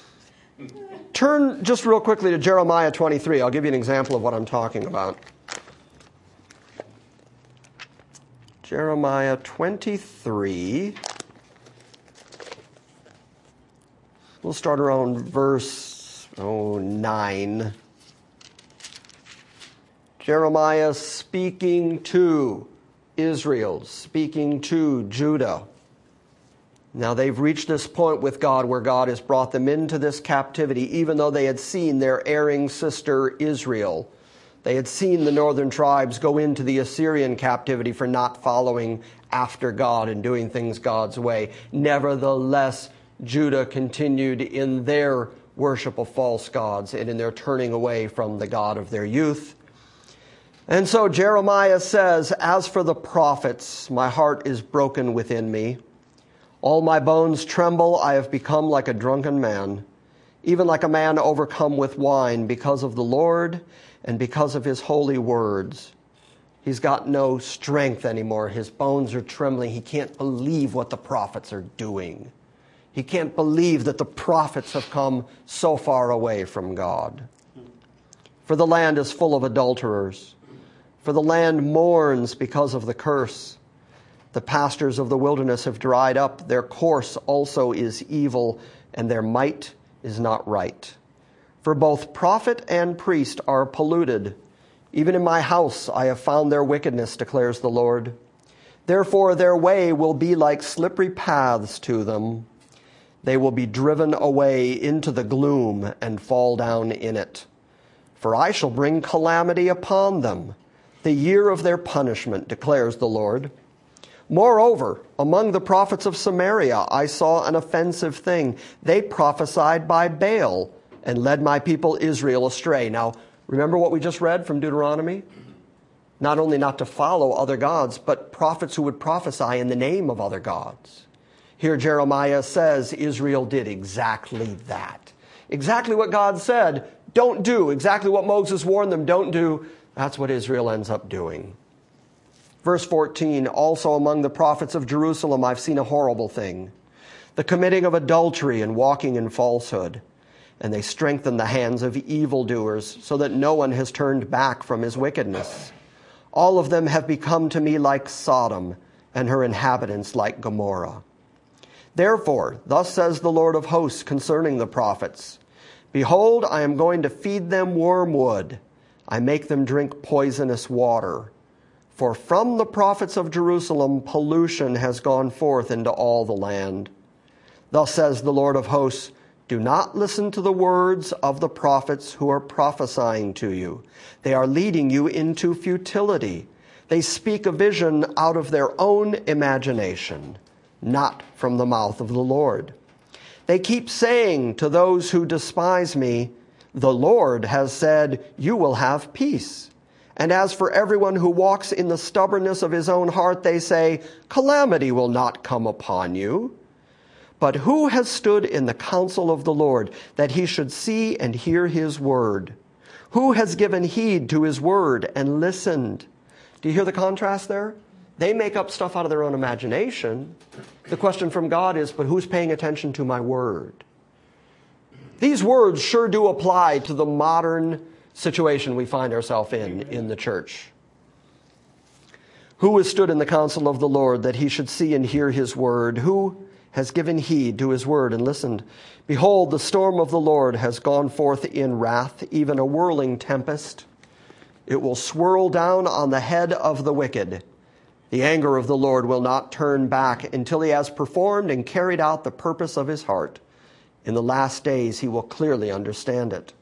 Turn just real quickly to Jeremiah 23. I'll give you an example of what I'm talking about. Jeremiah 23. We'll start around verse 9. Jeremiah speaking to Israel, speaking to Judah. Now they've reached this point with God where God has brought them into this captivity, even though they had seen their erring sister Israel. They had seen the northern tribes go into the Assyrian captivity for not following after God and doing things God's way. Nevertheless, Judah continued in their worship of false gods and in their turning away from the God of their youth. And so Jeremiah says, as for the prophets, my heart is broken within me. All my bones tremble. I have become like a drunken man, even like a man overcome with wine because of the Lord and because of His holy words. He's got no strength anymore. His bones are trembling. He can't believe what the prophets are doing. He can't believe that the prophets have come so far away from God. For the land is full of adulterers. For the land mourns because of the curse. The pastures of the wilderness have dried up. Their course also is evil, and their might is not right. For both prophet and priest are polluted. Even in my house I have found their wickedness, declares the Lord. Therefore their way will be like slippery paths to them. They will be driven away into the gloom and fall down in it. For I shall bring calamity upon them, the year of their punishment, declares the Lord. Moreover, among the prophets of Samaria I saw an offensive thing. They prophesied by Baal and led my people Israel astray. Now, remember what we just read from Deuteronomy? Not only not to follow other gods, but prophets who would prophesy in the name of other gods. Here Jeremiah says Israel did exactly that. Exactly what God said, don't do. Exactly what Moses warned them, don't do. That's what Israel ends up doing. Verse 14, also among the prophets of Jerusalem I've seen a horrible thing, the committing of adultery and walking in falsehood. And they strengthen the hands of evildoers so that no one has turned back from his wickedness. All of them have become to me like Sodom, and her inhabitants like Gomorrah. Therefore, thus says the Lord of hosts concerning the prophets, behold, I am going to feed them wormwood. I make them drink poisonous water. For from the prophets of Jerusalem pollution has gone forth into all the land. Thus says the Lord of hosts, Do not listen to the words of the prophets who are prophesying to you. They are leading you into futility. They speak a vision out of their own imagination, not from the mouth of the Lord. They keep saying to those who despise me, the Lord has said, you will have peace. And as for everyone who walks in the stubbornness of his own heart, they say, calamity will not come upon you. But who has stood in the counsel of the Lord, that he should see and hear his word? Who has given heed to his word and listened? Do you hear the contrast there? They make up stuff out of their own imagination. The question from God is, but who's paying attention to my word? These words sure do apply to the modern situation we find ourselves in the church. Who has stood in the counsel of the Lord, that he should see and hear his word? Who has given heed to his word and listened? Behold, the storm of the Lord has gone forth in wrath, even a whirling tempest. It will swirl down on the head of the wicked. The anger of the Lord will not turn back until he has performed and carried out the purpose of his heart. In the last days he will clearly understand it.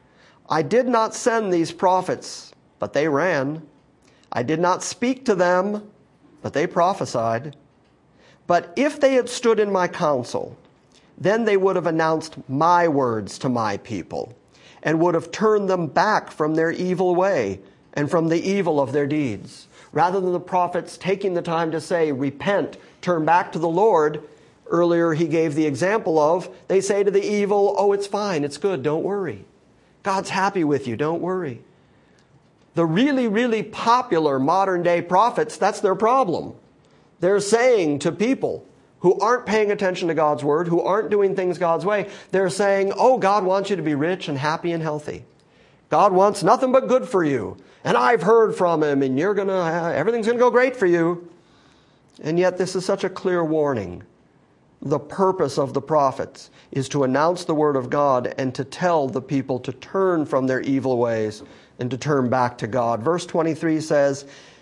I did not send these prophets, but they ran. I did not speak to them, but they prophesied. But if they had stood in my counsel, then they would have announced my words to my people, and would have turned them back from their evil way and from the evil of their deeds. Rather than the prophets taking the time to say, repent, turn back to the Lord, earlier he gave the example of, they say to the evil, oh, it's fine, it's good, don't worry. God's happy with you, don't worry. The really, really popular modern day prophets, that's their problem. They're saying to people who aren't paying attention to God's word, who aren't doing things God's way, they're saying, oh, God wants you to be rich and happy and healthy. God wants nothing but good for you. And I've heard from him, and everything's going to go great for you. And yet this is such a clear warning. The purpose of the prophets is to announce the word of God and to tell the people to turn from their evil ways and to turn back to God. Verse 23 says,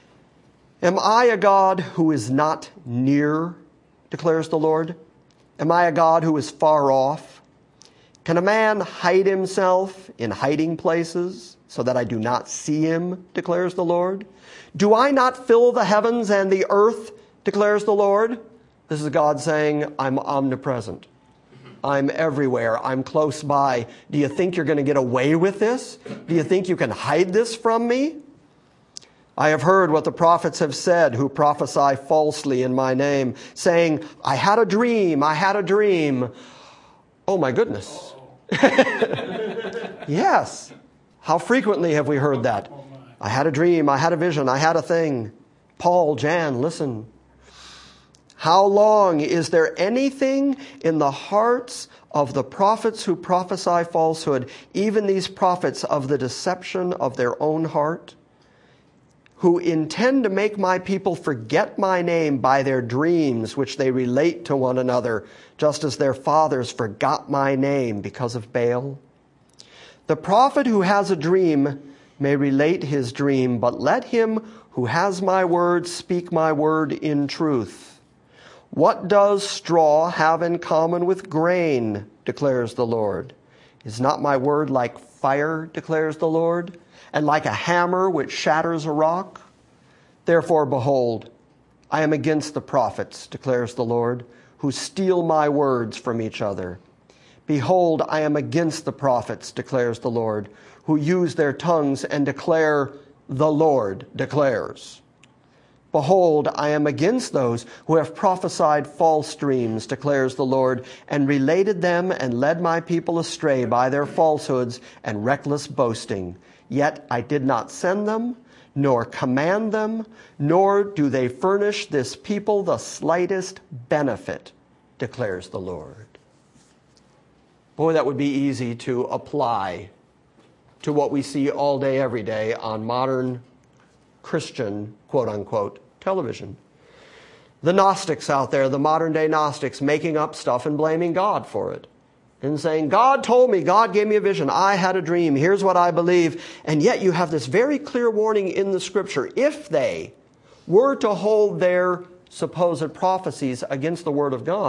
am I a God who is not near, declares the Lord? Am I a God who is far off? Can a man hide himself in hiding places so that I do not see him, declares the Lord? Do I not fill the heavens and the earth, declares the Lord? This is God saying, I'm omnipresent. I'm everywhere. I'm close by. Do you think you're going to get away with this? Do you think you can hide this from me? I have heard what the prophets have said who prophesy falsely in my name, saying, I had a dream, I had a dream. Oh my goodness. Yes. How frequently have we heard that? I had a dream, I had a vision, I had a thing. Paul, Jan, listen. How long is there anything in the hearts of the prophets who prophesy falsehood, even these prophets of the deception of their own heart, who intend to make my people forget my name by their dreams, which they relate to one another, just as their fathers forgot my name because of Baal? The prophet who has a dream may relate his dream, but let him who has my word speak my word in truth. What does straw have in common with grain, declares the Lord? Is not my word like fire, declares the Lord, and like a hammer which shatters a rock? Therefore, behold, I am against the prophets, declares the Lord, who steal my words from each other. Behold, I am against the prophets, declares the Lord, who use their tongues and declare, the Lord declares. Behold, I am against those who have prophesied false dreams, declares the Lord, and related them and led my people astray by their falsehoods and reckless boasting. Yet I did not send them, nor command them, nor do they furnish this people the slightest benefit, declares the Lord. Boy, that would be easy to apply to what we see all day, every day on modern Christian, quote-unquote, television. The Gnostics out there, the modern-day Gnostics, making up stuff and blaming God for it. And saying, God told me, God gave me a vision, I had a dream, here's what I believe. And yet you have this very clear warning in the Scripture. If they were to hold their supposed prophecies against the Word of God,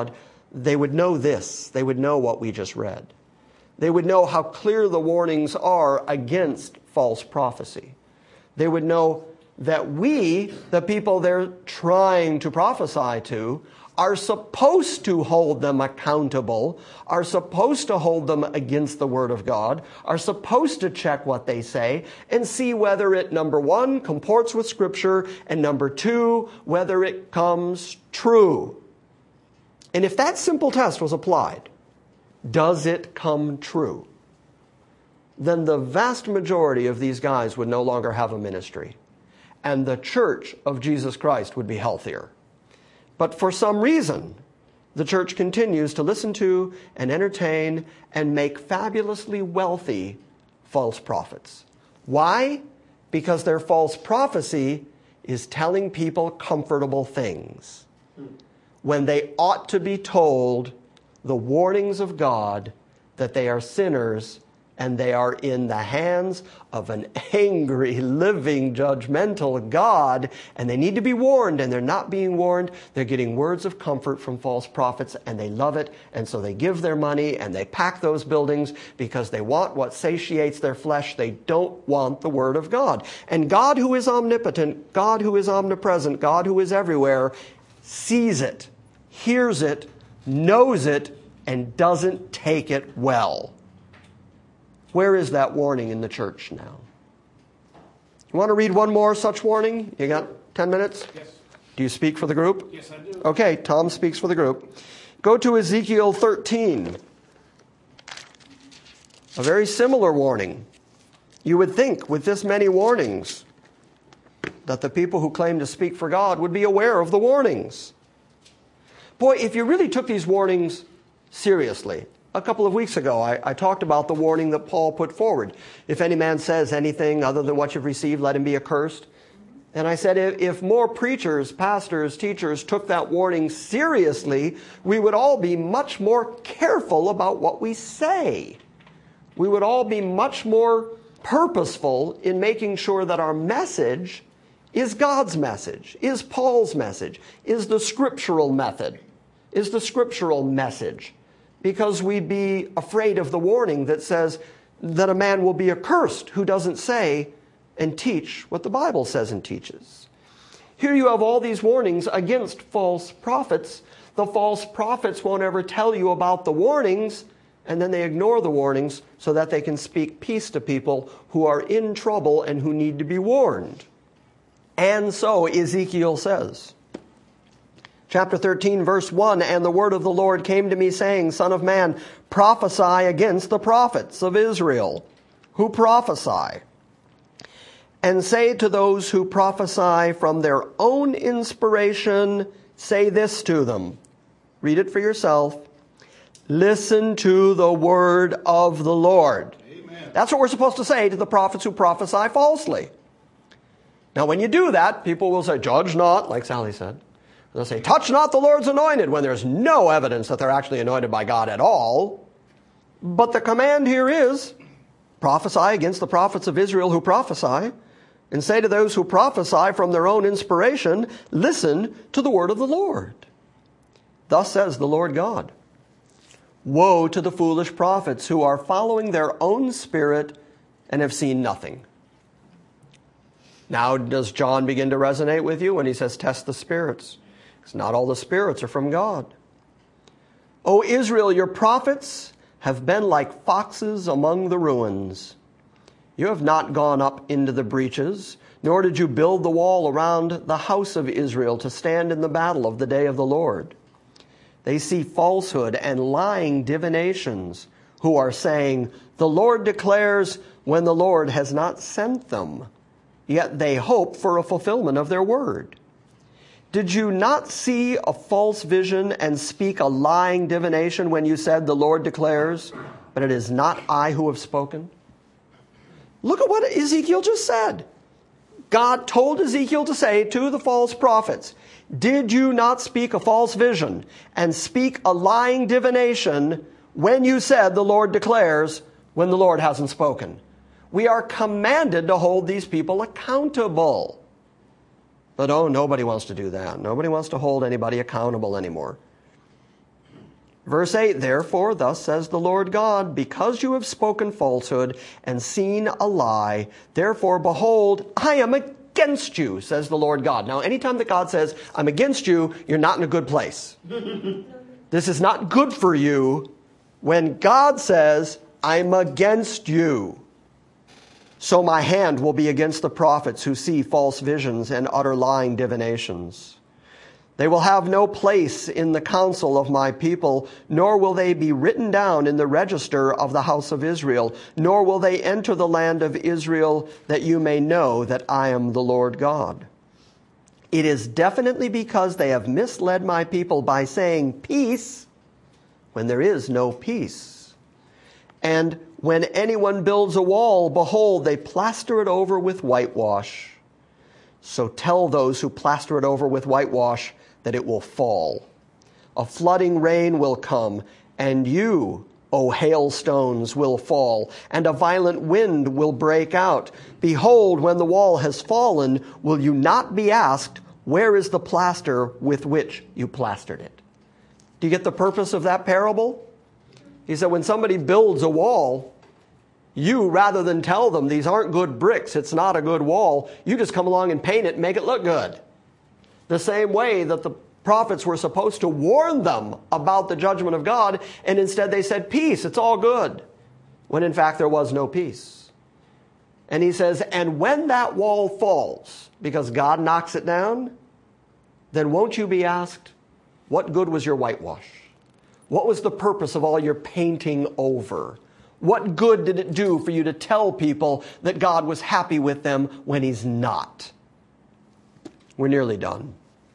they would know this. They would know what we just read. They would know how clear the warnings are against false prophecy. They would know that we, the people they're trying to prophesy to, are supposed to hold them accountable, are supposed to hold them against the Word of God, are supposed to check what they say and see whether it, number one, comports with Scripture, and number two, whether it comes true. And if that simple test was applied, does it come true? Then the vast majority of these guys would no longer have a ministry, and the church of Jesus Christ would be healthier. But for some reason, the church continues to listen to and entertain and make fabulously wealthy false prophets. Why? Because their false prophecy is telling people comfortable things, when they ought to be told the warnings of God that they are sinners and they are in the hands of an angry, living, judgmental God, and they need to be warned, and they're not being warned. They're getting words of comfort from false prophets, and they love it, and so they give their money, and they pack those buildings because they want what satiates their flesh. They don't want the Word of God. And God, who is omnipotent, God who is omnipresent, God who is everywhere, sees it, hears it, knows it, and doesn't take it well. Where is that warning in the church now? You want to read one more such warning? You got 10 minutes? Yes. Do you speak for the group? Yes, I do. Okay, Tom speaks for the group. Go to Ezekiel 13. A very similar warning. You would think with this many warnings that the people who claim to speak for God would be aware of the warnings. Boy, if you really took these warnings seriously, a couple of weeks ago, I talked about the warning that Paul put forward. If any man says anything other than what you've received, let him be accursed. And I said if more preachers, pastors, teachers took that warning seriously, we would all be much more careful about what we say. We would all be much more purposeful in making sure that our message is God's message, is Paul's message, is the scriptural method, is the scriptural message. Because we'd be afraid of the warning that says that a man will be accursed who doesn't say and teach what the Bible says and teaches. Here you have all these warnings against false prophets. The false prophets won't ever tell you about the warnings, and then they ignore the warnings so that they can speak peace to people who are in trouble and who need to be warned. And so Ezekiel says, Chapter 13, verse 1, and the word of the Lord came to me, saying, Son of man, prophesy against the prophets of Israel, who prophesy. And say to those who prophesy from their own inspiration, say this to them. Read it for yourself. Listen to the word of the Lord. Amen. That's what we're supposed to say to the prophets who prophesy falsely. Now, when you do that, people will say, judge not, like Sally said. They'll say, touch not the Lord's anointed, when there's no evidence that they're actually anointed by God at all. But the command here is, prophesy against the prophets of Israel who prophesy, and say to those who prophesy from their own inspiration, listen to the word of the Lord. Thus says the Lord God, woe to the foolish prophets who are following their own spirit and have seen nothing. Now, does John begin to resonate with you when he says, test the spirits? Because not all the spirits are from God. O Israel, your prophets have been like foxes among the ruins. You have not gone up into the breaches, nor did you build the wall around the house of Israel to stand in the battle of the day of the Lord. They see falsehood and lying divinations, who are saying, the Lord declares, when the Lord has not sent them. Yet they hope for a fulfillment of their word. Did you not see a false vision and speak a lying divination when you said, the Lord declares, but it is not I who have spoken? Look at what Ezekiel just said. God told Ezekiel to say to the false prophets, did you not speak a false vision and speak a lying divination when you said, the Lord declares, when the Lord hasn't spoken? We are commanded to hold these people accountable. But nobody wants to do that. Nobody wants to hold anybody accountable anymore. Verse 8, therefore, thus says the Lord God, because you have spoken falsehood and seen a lie, therefore, behold, I am against you, says the Lord God. Now, anytime that God says, I'm against you, you're not in a good place. This is not good for you when God says, I'm against you. So my hand will be against the prophets who see false visions and utter lying divinations. They will have no place in the council of my people, nor will they be written down in the register of the house of Israel, nor will they enter the land of Israel, that you may know that I am the Lord God. It is definitely because they have misled my people by saying peace when there is no peace. And when anyone builds a wall, behold, they plaster it over with whitewash. So tell those who plaster it over with whitewash that it will fall. A flooding rain will come, and you, O hailstones, will fall, and a violent wind will break out. Behold, when the wall has fallen, will you not be asked, where is the plaster with which you plastered it? Do you get the purpose of that parable? He said, when somebody builds a wall, you, rather than tell them these aren't good bricks, it's not a good wall, you just come along and paint it and make it look good. The same way that the prophets were supposed to warn them about the judgment of God, and instead they said, peace, it's all good, when in fact there was no peace. And he says, and when that wall falls, because God knocks it down, then won't you be asked, what good was your whitewash? What was the purpose of all your painting over? What good did it do for you to tell people that God was happy with them when He's not? We're nearly done.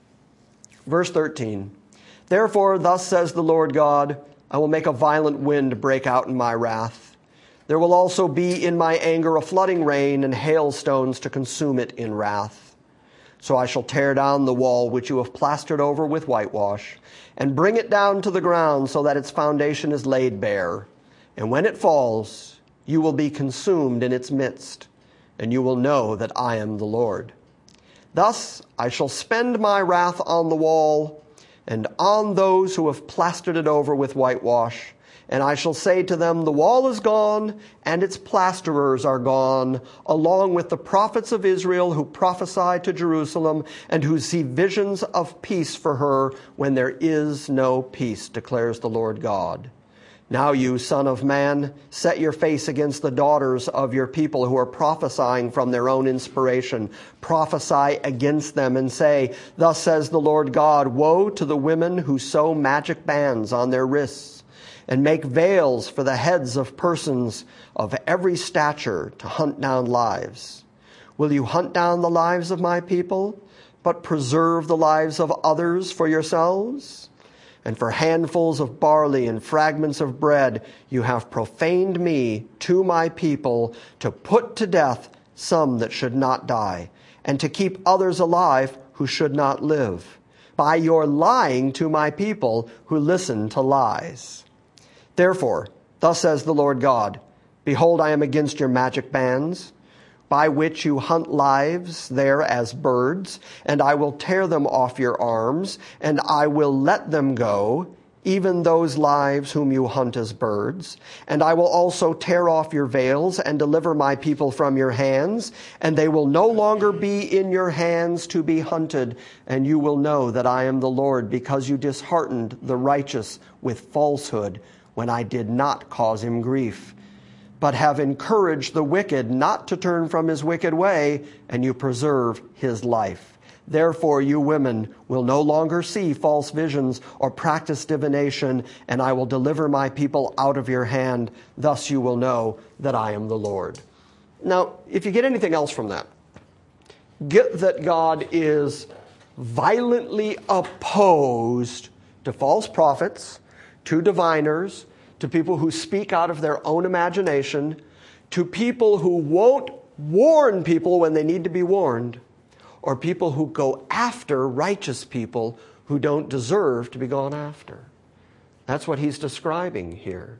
Verse 13, therefore, thus says the Lord God, I will make a violent wind break out in my wrath. There will also be in my anger a flooding rain and hailstones to consume it in wrath. So I shall tear down the wall which you have plastered over with whitewash, and bring it down to the ground so that its foundation is laid bare. And when it falls, you will be consumed in its midst, and you will know that I am the Lord. Thus I shall spend my wrath on the wall and on those who have plastered it over with whitewash. And I shall say to them, the wall is gone, and its plasterers are gone, along with the prophets of Israel who prophesy to Jerusalem and who see visions of peace for her when there is no peace, declares the Lord God. Now you, son of man, set your face against the daughters of your people who are prophesying from their own inspiration. Prophesy against them and say, thus says the Lord God, woe to the women who sew magic bands on their wrists and make veils for the heads of persons of every stature to hunt down lives. Will you hunt down the lives of my people, but preserve the lives of others for yourselves? And for handfuls of barley and fragments of bread, you have profaned me to my people to put to death some that should not die, and to keep others alive who should not live, by your lying to my people who listen to lies. Therefore, thus says the Lord God, behold, I am against your magic bands, by which you hunt lives there as birds, and I will tear them off your arms, and I will let them go, even those lives whom you hunt as birds. And I will also tear off your veils and deliver my people from your hands, and they will no longer be in your hands to be hunted, and you will know that I am the Lord, because you disheartened the righteous with falsehood when I did not cause him grief, but have encouraged the wicked not to turn from his wicked way, and you preserve his life. Therefore, you women will no longer see false visions or practice divination, and I will deliver my people out of your hand. Thus you will know that I am the Lord. Now, if you get anything else from that, get that God is violently opposed to false prophets, to diviners, to people who speak out of their own imagination, to people who won't warn people when they need to be warned, or people who go after righteous people who don't deserve to be gone after. That's what he's describing here.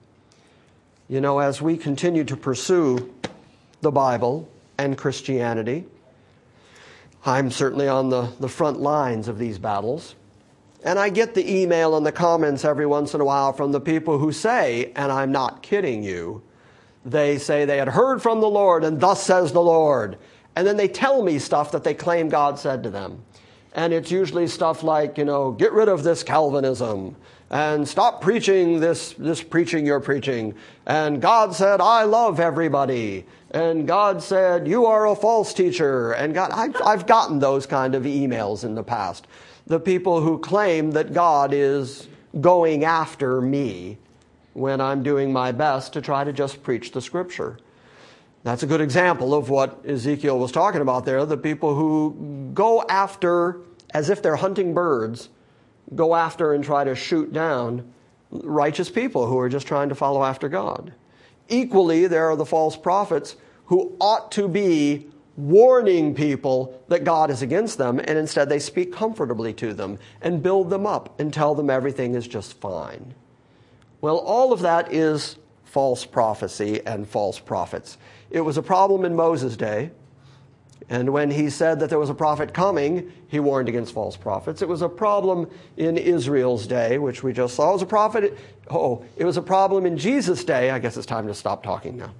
You know, as we continue to pursue the Bible and Christianity, I'm certainly on the front lines of these battles. And I get the email and the comments every once in a while from the people who say, and I'm not kidding you, they say they had heard from the Lord and thus says the Lord. And then they tell me stuff that they claim God said to them. And it's usually stuff like, get rid of this Calvinism and stop preaching this preaching you're preaching. And God said, I love everybody. And God said, you are a false teacher. And God, I've gotten those kind of emails in the past. The people who claim that God is going after me when I'm doing my best to try to just preach the Scripture. That's a good example of what Ezekiel was talking about there. The people who go after, as if they're hunting birds, go after and try to shoot down righteous people who are just trying to follow after God. Equally, there are the false prophets who ought to be warning people that God is against them, and instead they speak comfortably to them and build them up and tell them everything is just fine. Well, all of that is false prophecy and false prophets. It was a problem in Moses' day, and when he said that there was a prophet coming, he warned against false prophets. It was a problem in Israel's day, which we just saw. It was a problem in Jesus' day. I guess it's time to stop talking now.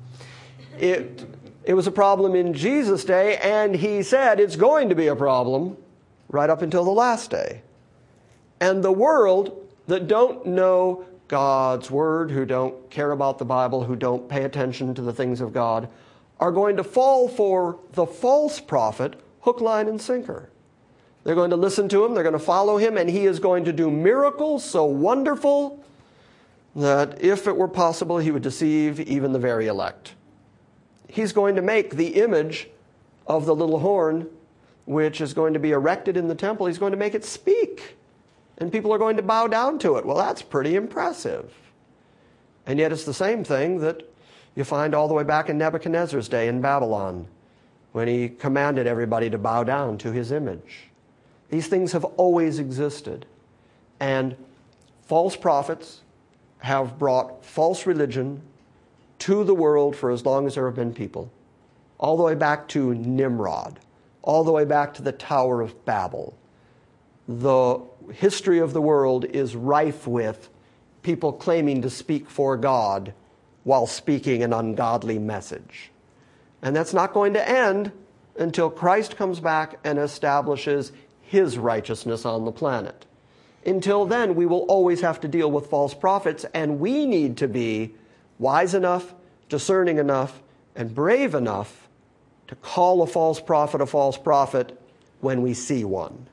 It was a problem in Jesus' day, and he said it's going to be a problem right up until the last day. And the world that don't know God's Word, who don't care about the Bible, who don't pay attention to the things of God, are going to fall for the false prophet hook, line, and sinker. They're going to listen to him, they're going to follow him, and he is going to do miracles so wonderful that if it were possible, he would deceive even the very elect. He's going to make the image of the little horn, which is going to be erected in the temple, he's going to make it speak. And people are going to bow down to it. Well, that's pretty impressive. And yet it's the same thing that you find all the way back in Nebuchadnezzar's day in Babylon, when he commanded everybody to bow down to his image. These things have always existed. And false prophets have brought false religion to the world for as long as there have been people. All the way back to Nimrod. All the way back to the Tower of Babel. The history of the world is rife with people claiming to speak for God while speaking an ungodly message. And that's not going to end until Christ comes back and establishes his righteousness on the planet. Until then, we will always have to deal with false prophets, and we need to be wise enough, discerning enough, and brave enough to call a false prophet when we see one.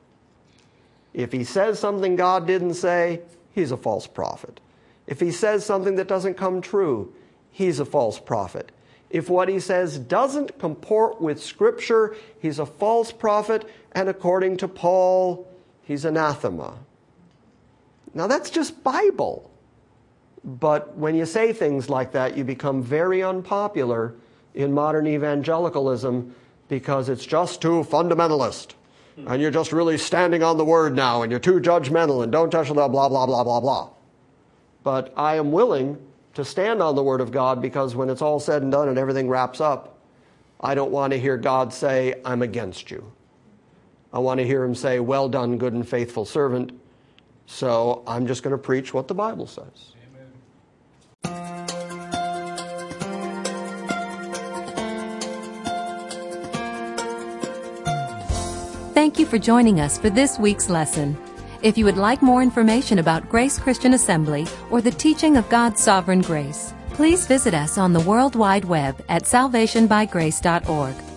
If he says something God didn't say, he's a false prophet. If he says something that doesn't come true, he's a false prophet. If what he says doesn't comport with Scripture, he's a false prophet, and according to Paul, he's anathema. Now that's just Bible. But when you say things like that, you become very unpopular in modern evangelicalism because it's just too fundamentalist. And you're just really standing on the Word now, and you're too judgmental, and don't touch the blah, blah, blah, blah, blah. But I am willing to stand on the Word of God because when it's all said and done and everything wraps up, I don't want to hear God say, I'm against you. I want to hear him say, well done, good and faithful servant. So I'm just going to preach what the Bible says. Thank you for joining us for this week's lesson. If you would like more information about Grace Christian Assembly or the teaching of God's sovereign grace, please visit us on the World Wide Web at salvationbygrace.org.